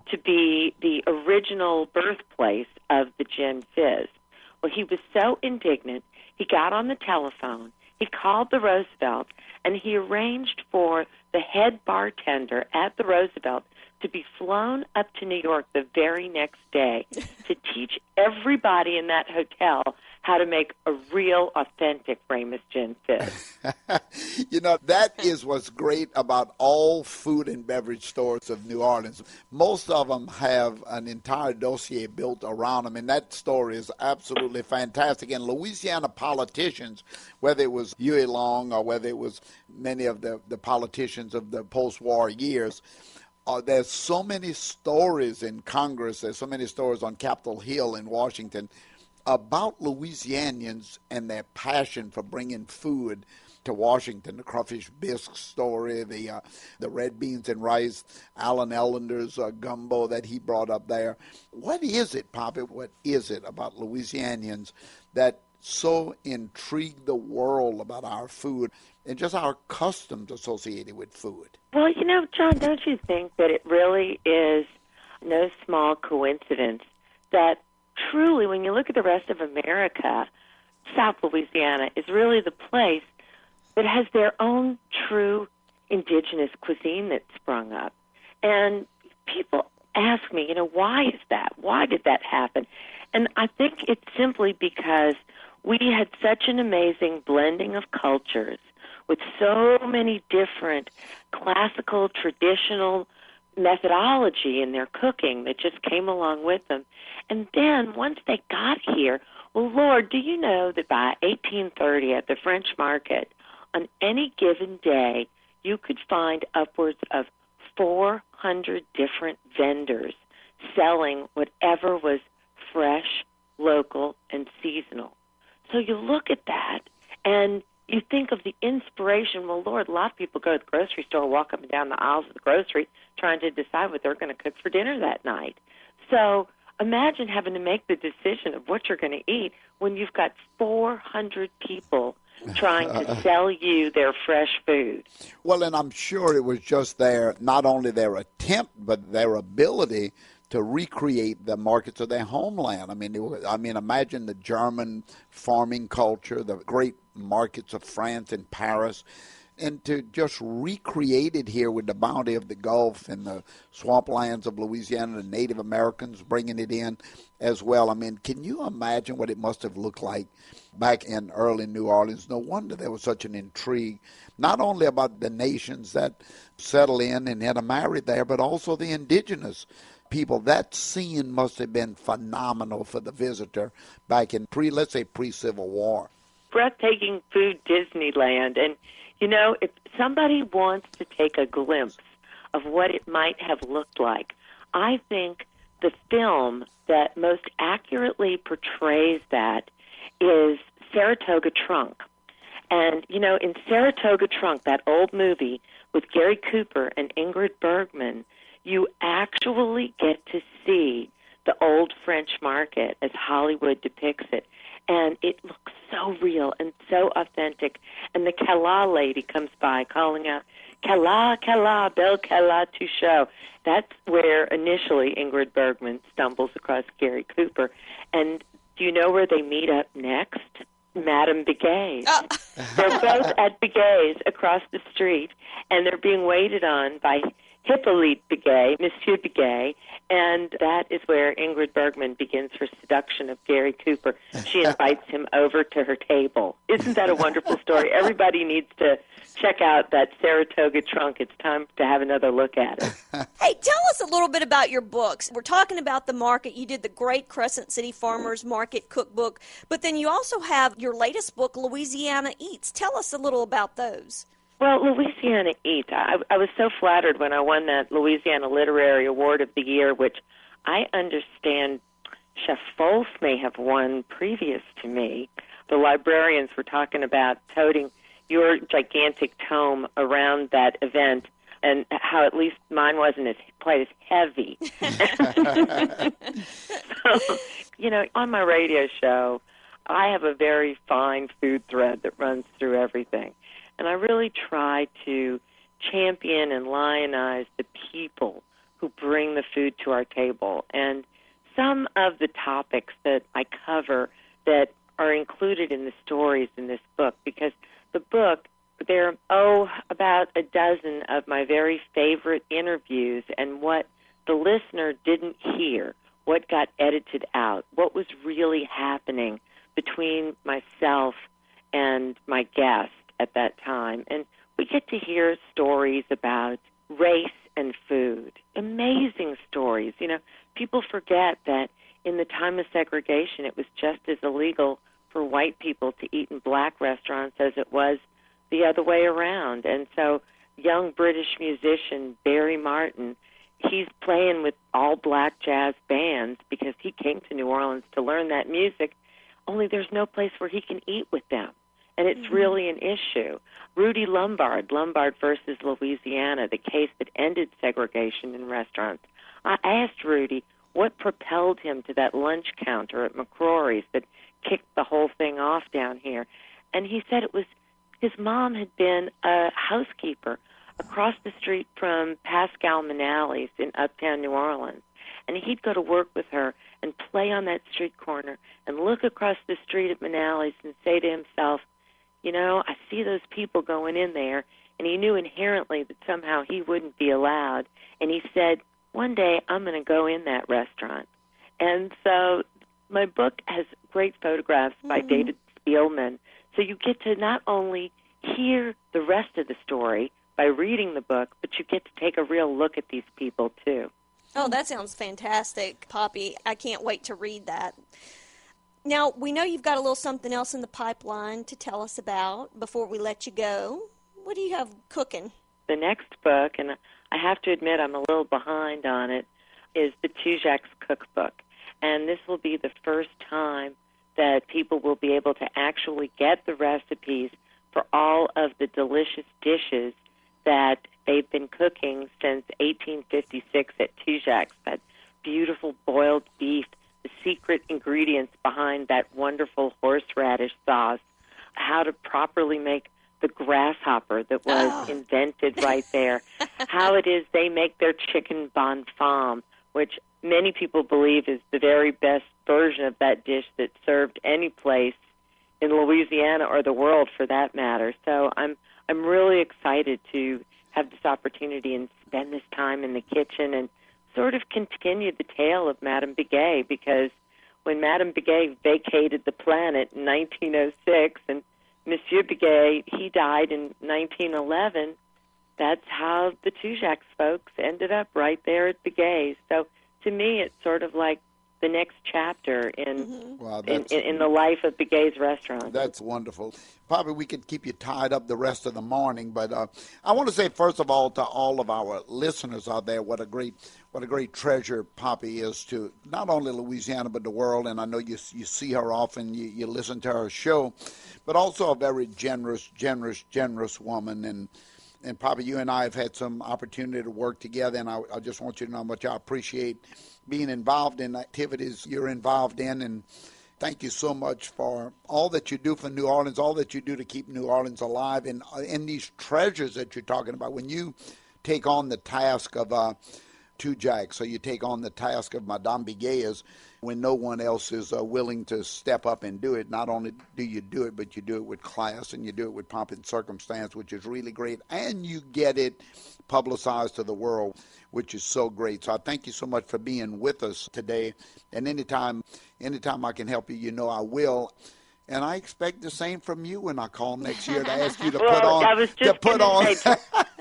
to be the original birthplace of the gin fizz. Well, he was so indignant, he got on the telephone, he called the Roosevelt, and he arranged for the head bartender at the Roosevelt to be flown up to New York the very next day to teach everybody in that hotel how to make a real, authentic Ramus Gin Fizz.
You know, that is what's great about all food and beverage stores of New Orleans. Most of them have an entire dossier built around them, and that story is absolutely fantastic. And Louisiana politicians, whether it was Huey Long or whether it was many of the politicians of the post-war years, there's so many stories in Congress, there's so many stories on Capitol Hill in Washington about Louisianians and their passion for bringing food to Washington. The crawfish bisque story, the red beans and rice, Alan Ellender's gumbo that he brought up there. What is it, Poppy, what is it about Louisianians that so intrigue the world about our food and just our customs associated with food?
Well, you know, John, don't you think that it really is no small coincidence that truly, when you look at the rest of America, South Louisiana is really the place that has their own true indigenous cuisine that sprung up. And people ask me, you know, why is that? Why did that happen? And I think it's simply because we had such an amazing blending of cultures with so many different classical, traditional methodology in their cooking that just came along with them. And then once they got here, well, Lord, do you know that by 1830 at the French market, on any given day, you could find upwards of 400 different vendors selling whatever was fresh, local, and seasonal. So you look at that, and you think of the inspiration. Well, Lord, a lot of people go to the grocery store, walk up and down the aisles of the grocery, trying to decide what they're going to cook for dinner that night. So imagine having to make the decision of what you're going to eat when you've got 400 people trying to sell you their fresh food.
Well, and I'm sure it was just not only their attempt, but their ability to recreate the markets of their homeland. I mean, imagine the German farming culture, the great markets of France and Paris, and to just recreate it here with the bounty of the Gulf and the swamplands of Louisiana, the Native Americans bringing it in as well. I mean, can you imagine what it must have looked like back in early New Orleans? No wonder there was such an intrigue, not only about the nations that settled in and had married there, but also the indigenous people. That scene must have been phenomenal for the visitor back in pre-Civil War.
Breathtaking food Disneyland. And, you know, if somebody wants to take a glimpse of what it might have looked like, I think the film that most accurately portrays that is Saratoga Trunk. And, you know, in Saratoga Trunk, that old movie with Gary Cooper and Ingrid Bergman, you actually get to see the old French market as Hollywood depicts it. And it looks so real and so authentic. And the Cala lady comes by calling out, Cala, Cala, belle Cala to show. That's where initially Ingrid Bergman stumbles across Gary Cooper. And do you know where they meet up next? Madame Begay's. They're both at Begay's across the street, and they're being waited on by Hippolyte Begay, Monsieur Begay, and that is where Ingrid Bergman begins her seduction of Gary Cooper. She invites him over to her table. Isn't that a wonderful story? Everybody needs to check out that Saratoga Trunk. It's time to have another look at it.
Hey, tell us a little bit about your books. We're talking about the market. You did the great Crescent City Farmers Market cookbook, but then you also have your latest book, Louisiana Eats. Tell us a little about those.
Well, Louisiana Eats. I was so flattered when I won that Louisiana Literary Award of the Year, which I understand Chef Foles may have won previous to me. The librarians were talking about toting your gigantic tome around that event and how at least mine wasn't quite as heavy. So, you know, on my radio show, I have a very fine food thread that runs through everything. And I really try to champion and lionize the people who bring the food to our table. And some of the topics that I cover that are included in the stories in this book, because the book, there are, about a dozen of my very favorite interviews and what the listener didn't hear, what got edited out, what was really happening between myself and my guest at that time. And we get to hear stories about race and food, amazing stories. You know, people forget that in the time of segregation, it was just as illegal for white people to eat in black restaurants as it was the other way around. And so young British musician Barry Martin, he's playing with all black jazz bands because he came to New Orleans to learn that music, only there's no place where he can eat with them. And it's really an issue. Rudy Lombard versus Louisiana, the case that ended segregation in restaurants. I asked Rudy what propelled him to that lunch counter at McCrory's that kicked the whole thing off down here. And he said it was his mom had been a housekeeper across the street from Pascal Manally's in uptown New Orleans. And he'd go to work with her and play on that street corner and look across the street at Manally's and say to himself, you know, I see those people going in there. And he knew inherently that somehow he wouldn't be allowed. And he said, one day I'm going to go in that restaurant. And so my book has great photographs by David Spielman. So you get to not only hear the rest of the story by reading the book, but you get to take a real look at these people, too.
Oh, that sounds fantastic, Poppy. I can't wait to read that. Now, we know you've got a little something else in the pipeline to tell us about before we let you go. What do you have cooking?
The next book, and I have to admit I'm a little behind on it, is the Tujague's Cookbook. And this will be the first time that people will be able to actually get the recipes for all of the delicious dishes that they've been cooking since 1856 at Tujague's. That beautiful boiled beef, the secret ingredients behind that wonderful horseradish sauce, how to properly make the grasshopper that was invented right there, how it is they make their chicken bon femme, which many people believe is the very best version of that dish that's served any place in Louisiana or the world for that matter. So I'm really excited to have this opportunity and spend this time in the kitchen and sort of continue the tale of Madame Biguet, because when Madame Biguet vacated the planet in 1906 and Monsieur Biguet, he died in 1911, that's how the Tujague's folks ended up right there at Biguet's. So to me, it's sort of like the next chapter in the life of Biguet's restaurant.
That's wonderful. Probably we could keep you tied up the rest of the morning, but I want to say first of all to all of our listeners out there, what a great treasure Poppy is to not only Louisiana but the world. And I know you see her often, you listen to her show, but also a very generous woman. And Poppy, you and I have had some opportunity to work together, and I just want you to know how much I appreciate being involved in activities you're involved in. And thank you so much for all that you do for New Orleans, all that you do to keep New Orleans alive, and these treasures that you're talking about. When you take on the task of Tujague, so you take on the task of Madame Biguet, when no one else is willing to step up and do it. Not only do you do it, but you do it with class and you do it with pomp and circumstance, which is really great. And you get it publicized to the world, which is so great. So I thank you so much for being with us today. And anytime I can help you, you know I will. And I expect the same from you when I call next year to ask you to put on.
I was just going to say,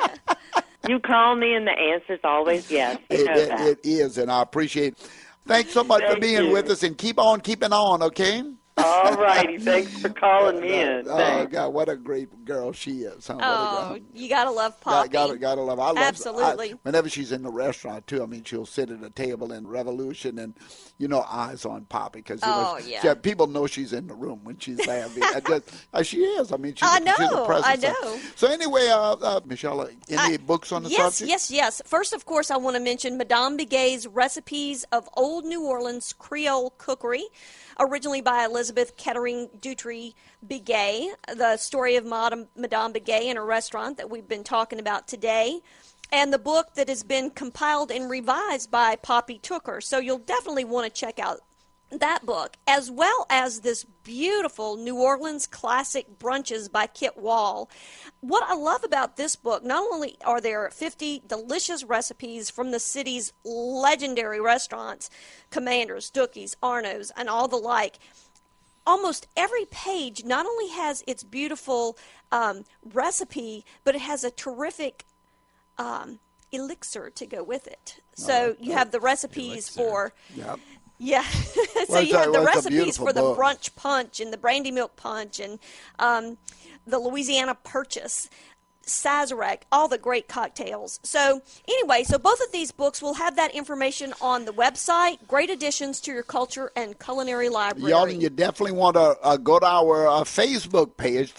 you call me and the answer's always yes. You know that.
It is, and I appreciate it. Thanks so much for being with us, and keep on keeping on, okay?
All righty. Thanks for calling me in.
Oh, God, what a great girl she is. Huh?
Oh, you got to love Poppy.
Gotta love her. I love
Absolutely.
Whenever she's in the restaurant, too, I mean, she'll sit at a table in Revolution and, eyes on Poppy. Because people know she's in the room when she's there. She is. I mean, she's a presence.
I know.
So anyway, Michelle, any books on the subject?
Yes. First, of course, I want to mention Madame Biguet's Recipes of Old New Orleans Creole Cookery, originally by Elizabeth Kettering Dutry Biguet, the story of Madame Biguet and her restaurant that we've been talking about today. and the book that has been compiled and revised by Poppy Tooker. So you'll definitely want to check out that book, as well as this beautiful New Orleans Classic Brunches by Kit Wall. What I love about this book, not only are there 50 delicious recipes from the city's legendary restaurants, Commander's, Dookie's, Arno's, and all the like, almost every page not only has its beautiful recipe, but it has a terrific elixir to go with it. So you have the recipes for...
Yep.
Yeah, so you have the recipes for the brunch punch and the brandy milk punch and the Louisiana Purchase, Sazerac, all the great cocktails. So anyway, so both of these books will have that information on the website. Great additions to your culture and culinary library.
Y'all, you definitely want to go to our Facebook page,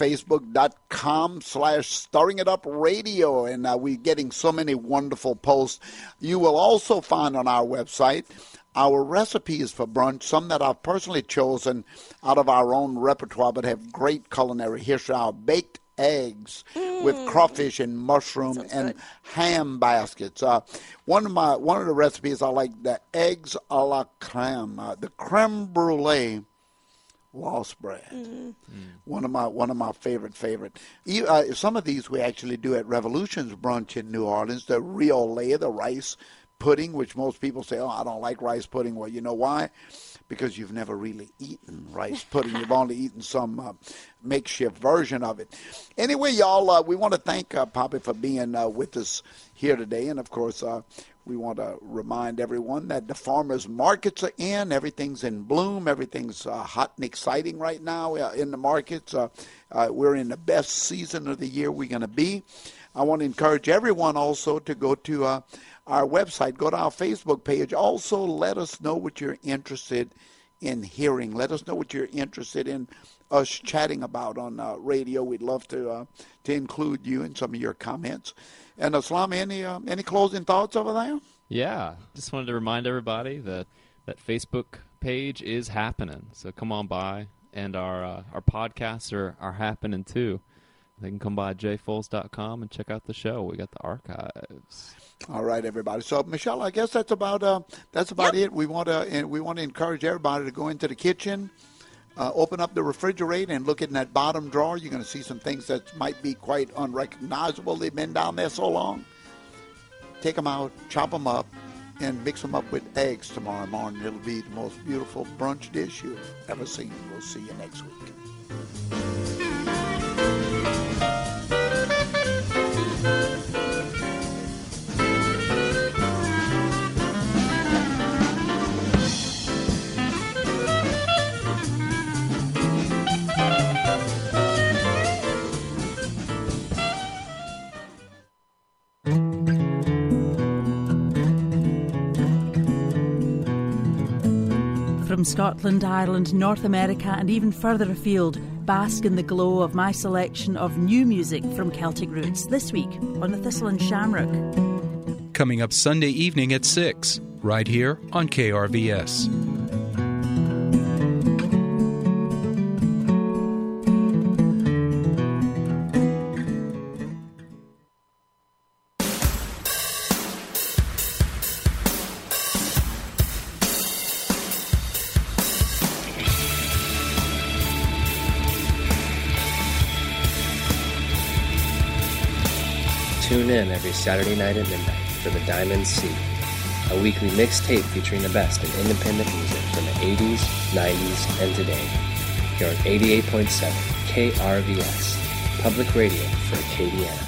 facebook.com/stirringitupradio, and we're getting so many wonderful posts. You will also find on our website our recipes for brunch, some that I've personally chosen out of our own repertoire but have great culinary history. Our baked eggs with crawfish and mushroom and ham baskets. One of the recipes I like, the eggs a la creme, the creme brulee lost bread. One of my favorite. Some of these we actually do at Revolution's Brunch in New Orleans. The riole, the rice pudding, which most people say, oh, I don't like rice pudding. Well, you know why? Because you've never really eaten rice pudding. You've only eaten some makeshift version of it. Anyway, y'all, we want to thank Poppy for being with us here today. And, of course, we want to remind everyone that the farmers' markets are in. Everything's in bloom. Everything's hot and exciting right now in the markets. We're in the best season of the year we're going to be. I want to encourage everyone also to go to our website, go to our Facebook page. Also, let us know what you're interested in hearing. Let us know what you're interested in us chatting about on radio. We'd love to include you in some of your comments. And Islam, any closing thoughts over there?
Yeah, just wanted to remind everybody that Facebook page is happening. So come on by, and our podcasts are happening too. They can come by jfoles.com and check out the show. We got the archives.
All right, everybody. So, Michelle, I guess that's about it. We want to encourage everybody to go into the kitchen, open up the refrigerator, and look in that bottom drawer. You're going to see some things that might be quite unrecognizable. They've been down there so long. Take them out, chop them up, and mix them up with eggs tomorrow morning. It'll be the most beautiful brunch dish you've ever seen. We'll see you next week.
From Scotland, Ireland, North America and even further afield, bask in the glow of my selection of new music from Celtic roots this week on the Thistle and Shamrock.
Coming up Sunday evening at 6, right here on KRVS.
Tune in every Saturday night at midnight for The Diamond Sea, a weekly mixtape featuring the best in independent music from the 80s, 90s, and today. Here on 88.7 KRVS, public radio for Acadiana.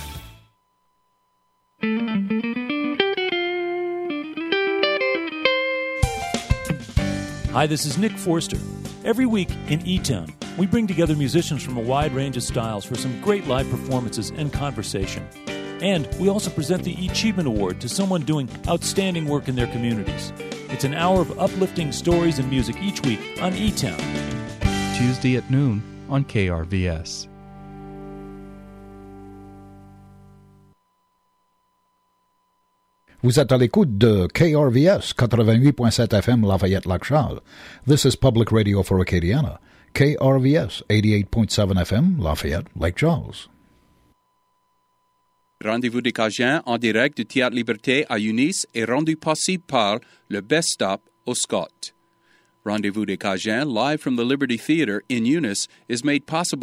Hi, this is Nick Forster. Every week in E-Town, we bring together musicians from a wide range of styles for some great live performances and conversation. And we also present the Achievement Award to someone doing outstanding work in their communities. It's an hour of uplifting stories and music each week on E-Town.
Tuesday at noon on KRVS.
Vous êtes à l'écoute de KRVS 88.7 FM Lafayette-Lac-Charles. This is public radio for Acadiana. KRVS 88.7 FM Lafayette-Lake Charles.
Rendez-vous des Cajuns en direct du Théâtre Liberté à Eunice est rendu possible par le Best Stop au Scott. Rendez-vous des Cajuns, live from the Liberty Theater in Eunice, is made possible